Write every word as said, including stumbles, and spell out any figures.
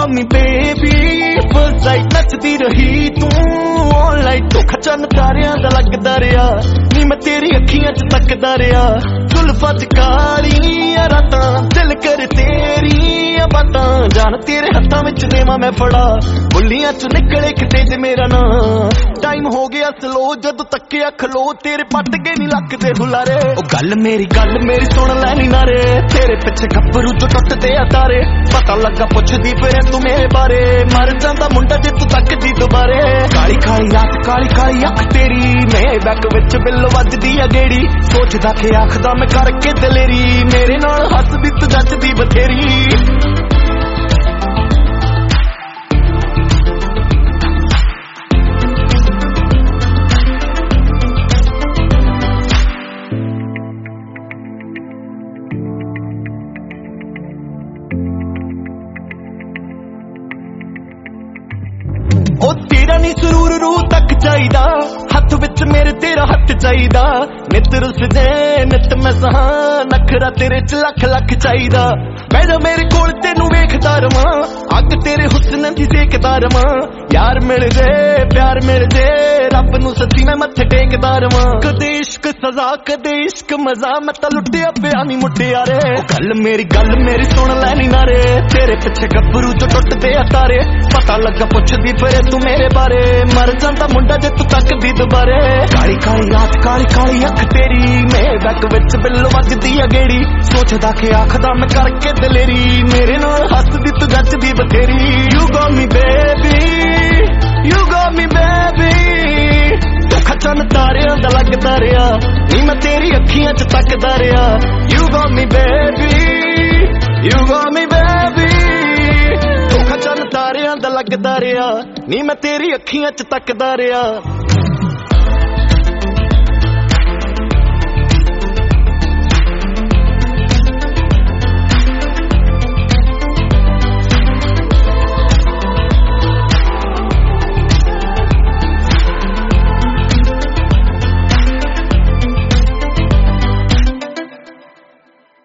got me baby, first night नचदी रही तू online धोखा चन्न तारियां दा लगदा रिया नी मैं तेरी अखियां च तकदा रिया जुल्फां च कालियां रातां दिल कर तेरियां बातां जान तेरे हत्थां विच देवां मैं फड़ा बुल्लियां च निकले किते जे मेरा नां टाइम हो गया स्लो जदों तक्किया खलो तेरे पट गए नी लकदे हुलारे ओ गल मेरी गल मेरी सुन लैनी नारे तेरे पिछे गब्बरू जो टुटदे आ तारे पता लगा पुछदी फिर तू मेरे बारे मर जांदा मुंडा जे तू तकदी दोबारे काली काली रात काली काली अख तेरी मैं बैक विच बिल वजदी आ गेड़ी सोचदा कि आखदा मैं करके दलेरी मेरे नाल हसदी तू जचदी बथेरी ओ तेरा नी सुरूर रूह तक चाहिदा हथ विच मेरे तेरा हथ चाहिदा नित रुस जे नित मैं सहा नखरा तेरे च लख लख चाहिदा बैठा मेरे कोल तेनू वेखदा रवां अग तेरे हुस्न दी सेकदा रवां यार मिल जे प्यार मिल जे रब नू सच्ची मैं मत्थे टेकदा रवां कदे इश्क सजा कदे इश्क मजा मैं तां लुटिया पिया नी मुटिया रे ओ गल मेरी गल मेरी सुन लैनी नारे तेरे पिछे गब्बरू जो टुटदे आ तारे पता लगा पुछदी फिर तू मेरे बारे मर जांदा मुंडा जे तू तकदी दोबारे काली काली रात काली काली अख तेरी मैं बैक विच बिल वजदी आ गेड़ी सोचदा कि आखदा मैं करके दलेरी मेरे नाल हसदी तू जचदी बथेरी you got me baby you got me baby धोखा चन्न तारियां दा लगदा रिया नी मैं तेरी अखियां च तकदा रिया you got me baby you got me baby धोखा चन्न तारियां दा लगदा रिया नी मैं तेरी अखियां च तकदा रिया